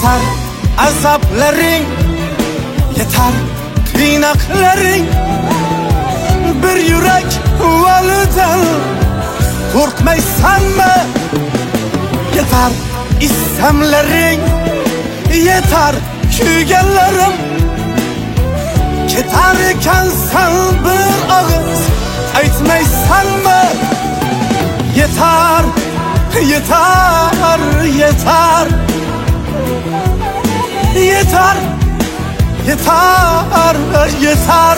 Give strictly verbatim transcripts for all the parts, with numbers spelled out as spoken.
Yeter azapların, yeter kıynakların. Bir yürek validen korkmaysan mı? Yeter istemlerin, yeter küygenlerim. Keterken sen bir ağız aytmaysan mı? Yeter, yeter, yeter. Yeter, yeter, yeter.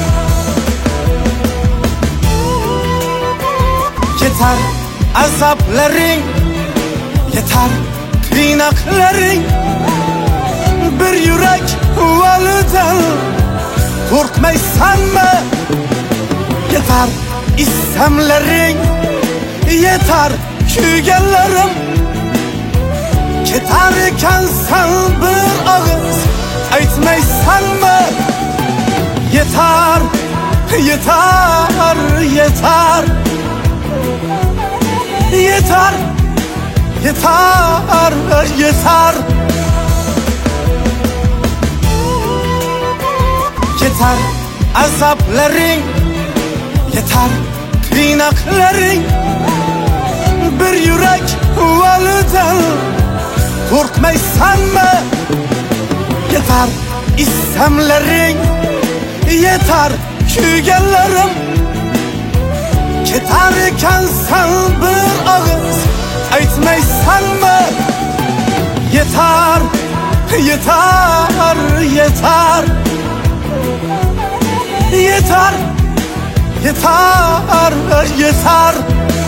Yeter azapların, yeter kıynakların. Bir yürek validen korkmaysan mı? Yeter istemlerin, yeter küygenlerim. Keterken sen bir ağız aytmaysan mı? Yeter, yeter, yeter. Yeter, yeter, yeter. Yeter azapların, yeter kıynakların. Bir yürek validen korkmaysan mı? Yeter istemlerin, yeter küygenlerim. Keterken sen bir ağız aytmaysan mı? Yeter, yeter, yeter. Yeter, yeter, yeter.